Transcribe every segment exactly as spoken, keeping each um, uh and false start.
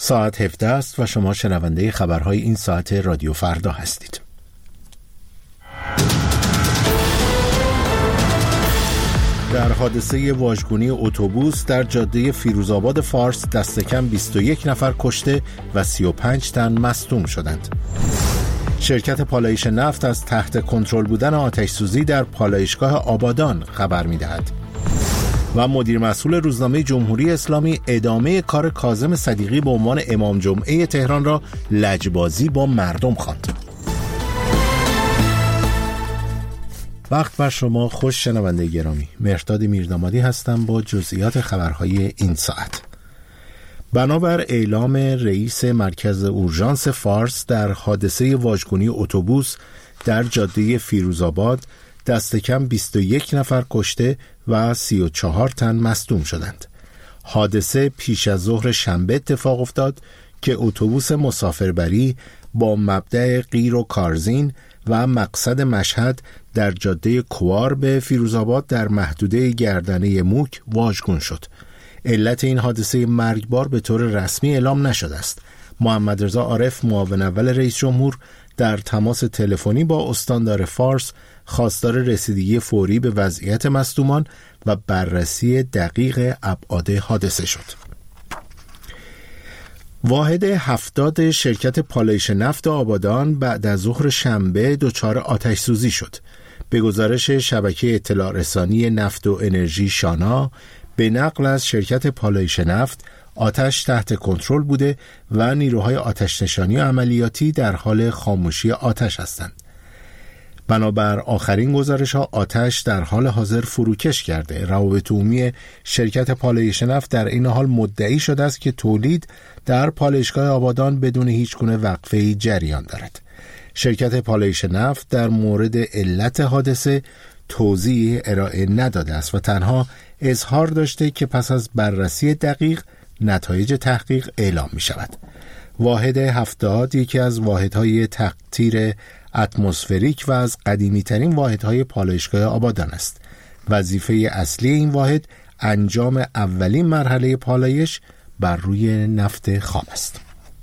ساعت هفده است و شما شنونده خبرهای این ساعت رادیو فردا هستید. در حادثه واژگونی اتوبوس در جاده فیروزآباد فارس دست کم بیست و یک نفر کشته و سی و پنج تن مصدوم شدند. شرکت پالایش نفت از تحت کنترل بودن آتش سوزی در پالایشگاه آبادان خبر می‌دهد. و مدیر مسئول روزنامه جمهوری اسلامی ادامه کار کاظم صدیقی به عنوان امام جمعه تهران را لجبازی با مردم خواند. وقت بر شما خوش شنونده گرامی. مهرداد میردامادی هستم با جزئیات خبرهای این ساعت. بنابر اعلام رئیس مرکز اورژانس فارس در حادثه واژگونی اتوبوس در جاده فیروزآباد دست کم بیست و یک نفر کشته و سی و چهار تن مصدوم شدند. حادثه پیش از ظهر شنبه اتفاق افتاد که اتوبوس مسافربری با مبدأ قیر و کارزین و مقصد مشهد در جاده کوار به فیروزآباد در محدوده گردنه موک واژگون شد. علت این حادثه مرگبار به طور رسمی اعلام نشده است. محمد رضا عارف معاون اول رئیس جمهور در تماس تلفنی با استاندار فارس خواستار رسیدگی فوری به وضعیت مصدومان و بررسی دقیق ابعاد حادثه شد. واحد هفتاد شرکت پالایش نفت آبادان بعد از ظهر شنبه دچار آتش سوزی شد. به گزارش شبکه اطلاع رسانی نفت و انرژی شانا، به نقل از شرکت پالایش نفت، آتش تحت کنترل بوده و نیروهای آتش نشانی و عملیاتی در حال خاموشی آتش هستند. بنابر آخرین گزارش ها آتش در حال حاضر فروکش کرده. روابط عمومی شرکت پالایش نفت در این حال مدعی شده است که تولید در پالایشگاه آبادان بدون هیچ گونه وقفه‌ای جریان دارد. شرکت پالایش نفت در مورد علت حادثه توضیح ارائه نداده است و تنها اظهار داشته که پس از بررسی دقیق نتایج تحقیق اعلام می شود. واحد هفتاد یکی از واحدهای تقطیر اتمسفریک و از قدیمی ترین واحدهای پالایشگاه آبادان است. وظیفه اصلی این واحد انجام اولین مرحله پالایش بر روی نفت خام است.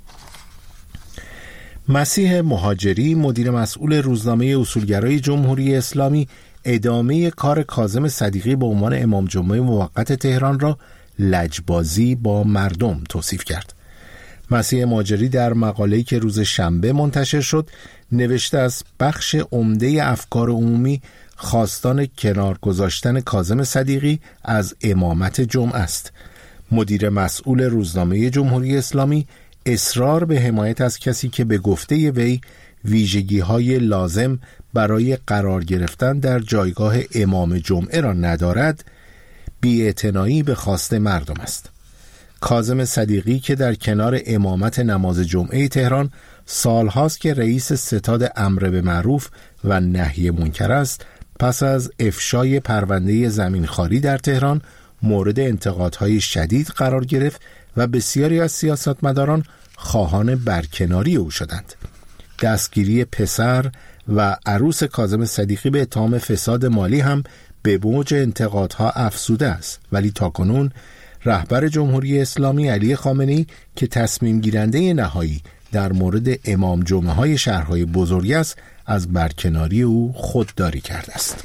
مسیح مهاجری مدیر مسئول روزنامه اصولگرای جمهوری اسلامی ادامه کار کاظم صدیقی به عنوان امام جمعه موقت تهران را لجبازی با مردم توصیف کرد. مسیح مهاجری در مقاله‌ای که روز شنبه منتشر شد نوشته است بخش عمده افکار عمومی خواستان کنار گذاشتن کاظم صدیقی از امامت جمعه است. مدیر مسئول روزنامه جمهوری اسلامی اصرار به حمایت از کسی که به گفته وی ویژگی‌های لازم برای قرار گرفتن در جایگاه امام جمعه را ندارد، بی‌اعتنایی به خواست مردم است. کاظم صدیقی که در کنار امامت نماز جمعه تهران سالهاست که رئیس ستاد امر به معروف و نهی منکر است، پس از افشای پرونده زمینخواری در تهران مورد انتقادهای شدید قرار گرفت و بسیاری از سیاستمداران خواهان برکناری او شدند. دستگیری پسر و عروس کاظم صدیقی به اتهام فساد مالی هم به موج انتقادها افزوده است، ولی تاکنون رهبر جمهوری اسلامی علی خامنه‌ای که تصمیم گیرنده نهایی در مورد امام جمعه های شهرهای بزرگ است از برکناری او خودداری کرده است.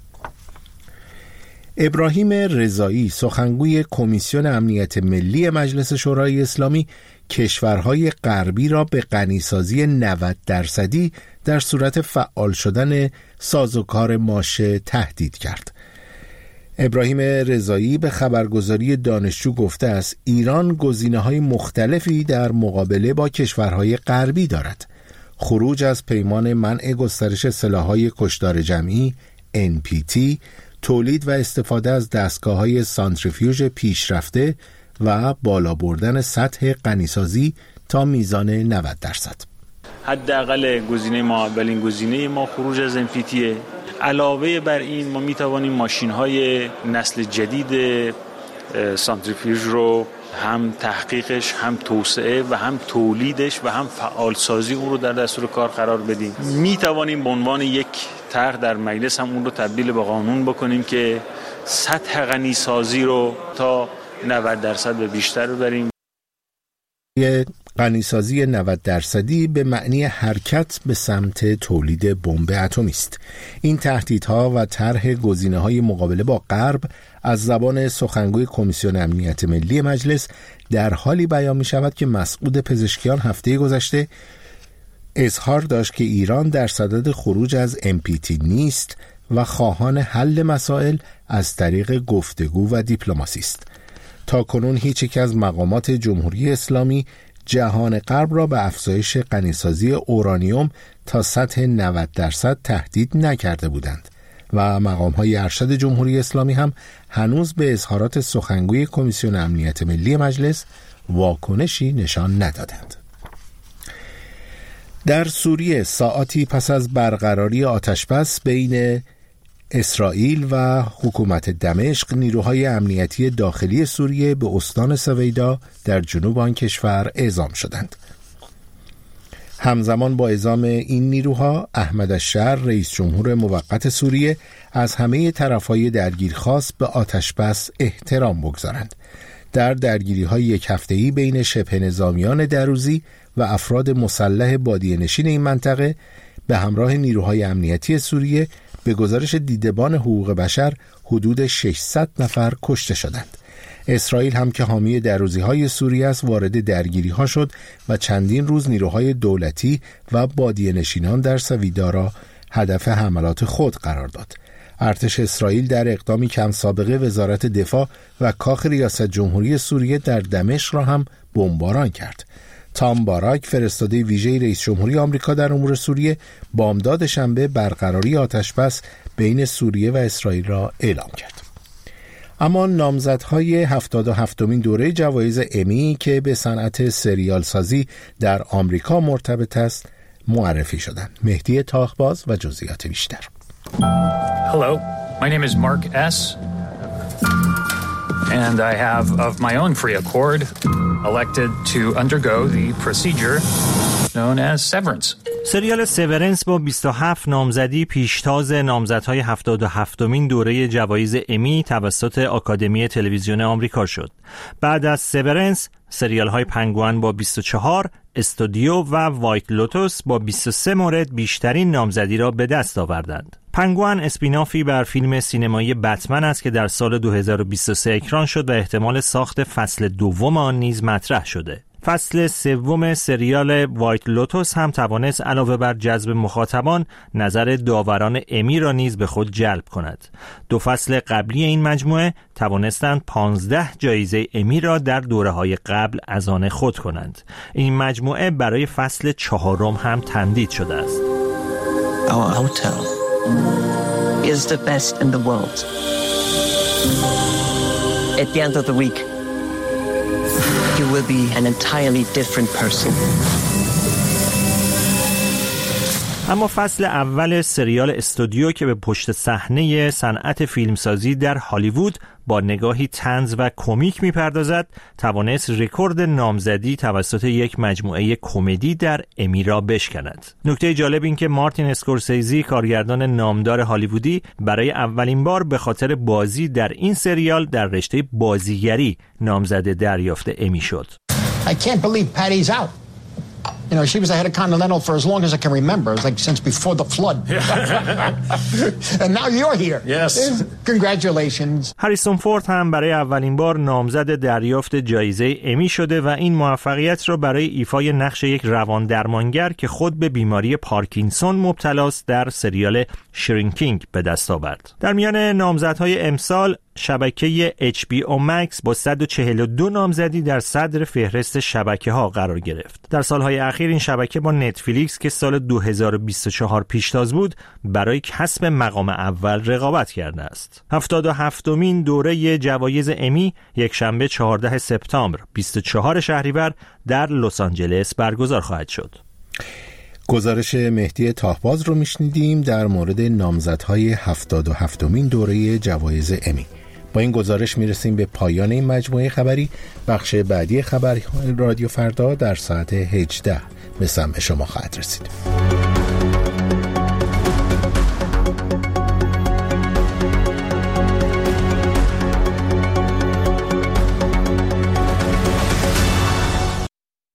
ابراهیم رضایی سخنگوی کمیسیون امنیت ملی مجلس شورای اسلامی کشورهای غربی را به غنیسازی نود درصدی در صورت فعال شدن سازوکار ماشه تهدید کرد. ابراهیم رضایی به خبرگزاری دانشجو گفته است ایران گزینه‌های مختلفی در مقابله با کشورهای غربی دارد. خروج از پیمان منع گسترش سلاح‌های کشتار جمعی ان پی تی، تولید و استفاده از دستگاه‌های سانتریفیوژ پیشرفته و بالا بردن سطح غنیسازی تا میزان نود درصد. حداقل گزینه ما اولین گزینه ما خروج از ان پی تی. علاوه بر این ما میتوانیم ماشین‌های نسل جدید سانتریفیوژ رو هم تحقیقش، هم توسعه و هم تولیدش و هم فعالسازی اون رو در دستور کار قرار بدیم. میتوانیم به عنوان یک طرح در مجلس هم اون رو تبدیل به قانون بکنیم که سطح غنیسازی رو تا نود درصد به بیشتر ببریم. غنیسازی نود درصدی به معنی حرکت به سمت تولید بمب اتمی است. این تهدیدها و طرح گزینه‌های مقابله با غرب از زبان سخنگوی کمیسیون امنیت ملی مجلس در حالی بیان می‌شود که مسعود پزشکیان هفته گذشته اظهار داشت که ایران در صدد خروج از ام پی تی نیست و خواهان حل مسائل از طریق گفتگو و دیپلماسی است. تا کنون هیچ یک از مقامات جمهوری اسلامی جهان غرب را به افزایش غنیسازی اورانیوم تا سطح نود درصد تهدید نکرده بودند و مقام‌های ارشد جمهوری اسلامی هم هنوز به اظهارات سخنگوی کمیسیون امنیت ملی مجلس واکنشی نشان ندادند. در سوریه ساعاتی پس از برقراری آتشبس بین اسرائیل و حکومت دمشق، نیروهای امنیتی داخلی سوریه به استان سویدا در جنوب آن کشور اعزام شدند. همزمان با اعزام این نیروها، احمد الشهر رئیس جمهور موقت سوریه از همه طرفهای درگیر خواست به آتشبس احترام بگذارند. در درگیری‌های یک هفته‌ای بین شبه نظامیان دروزی و افراد مسلح بادیه نشین این منطقه به همراه نیروهای امنیتی سوریه به گزارش دیدبان حقوق بشر حدود ششصد نفر کشته شدند. اسرائیل هم که حامی دروزی‌های سوریه است وارد درگیری‌ها شد و چندین روز نیروهای دولتی و بادیه نشینان در سویدا را هدف حملات خود قرار داد. ارتش اسرائیل در اقدامی کم سابقه وزارت دفاع و کاخ ریاست جمهوری سوریه در دمشق را هم بمباران کرد. تام باراک، فرستاده ویژه رئیس جمهوری آمریکا در امور سوریه، بامداد شنبه برقراری آتشبس بین سوریه و اسرائیل را اعلام کرد. اما نامزدهای هفتاد و هفتمین دوره جوایز امی که به صنعت سریال سازی در آمریکا مرتبط است معرفی شدند. مهدی تاخباز و جزئیات بیشتر. Hello, my name is Mark S. And I have of my own free accord elected to undergo the procedure known as severance. سریال سیورنس با بیست و هفت نامزدی پیشتاز نامزدهای هفتاد و هفتمین دوره جوایز امی توسط آکادمی تلویزیون آمریکا شد. بعد از سیورنس، سریال‌های پنگوئن با بیست و چهار، استودیو و وایت لوتوس با بیست و سه مورد بیشترین نامزدی را به دست آوردند. پنگوئن اسپینافی بر فیلم سینمایی بتمن است که در سال دو هزار و بیست و سه اکران شد و احتمال ساخت فصل دوم آن نیز مطرح شده. فصل سوم سریال وایت لوتوس هم توانست علاوه بر جذب مخاطبان نظر داوران امی را نیز به خود جلب کند. دو فصل قبلی این مجموعه توانستند پانزده جایزه امی را در دوره‌های قبل از آن خود کنند. این مجموعه برای فصل چهارم هم تمدید شده است. Our hotel is the best in the world. At the end of the week, you will be an entirely different person. اما فصل اول سریال استودیو که به پشت صحنه صنعت فیلمسازی در هالیوود با نگاهی طنز و کمیک میپردازد، توانست رکورد نامزدی توسط یک مجموعه کمدی در امی را بشکند. نکته جالب این که مارتین اسکورسیزی، کارگردان نامدار هالیوودی، برای اولین بار به خاطر بازی در این سریال در رشته بازیگری نامزد دریافت امی شد. I can't believe Patty's out. You know, she was the head of Continental for as long as I can remember. It's like since before the flood. And now you're here. Yes. Congratulations. هریسون فورد هم برای اولین بار نامزد دریافت جایزه امی شده و این موفقیت را برای ایفای نقش یک روان درمانگر که خود به بیماری پارکینسون مبتلاست در سریال شرینکینگ به دست آورد. در میان نامزدهای امسال، شبکه اچ بی او مکس با صد و چهل و دو نامزدی در صدر فهرست شبکه‌ها قرار گرفت. در سالهای اخیر این شبکه با نتفلیکس که سال دو هزار و بیست و چهار پیشتاز بود، برای کسب مقام اول رقابت کرده است. هفتاد و هفتمین دوره جوایز امی یک شنبه چهاردهم سپتامبر بیست و چهارم شهریور در لس آنجلس برگزار خواهد شد. گزارش مهدی تاهباز رو میشنیدیم در مورد نامزدهای هفتاد و هفتمین دوره جوایز امی. با این گزارش میرسیم به پایان این مجموعه خبری. بخش بعدی خبری رادیو فردا در ساعت هجده به سمع شما خواهد رسید.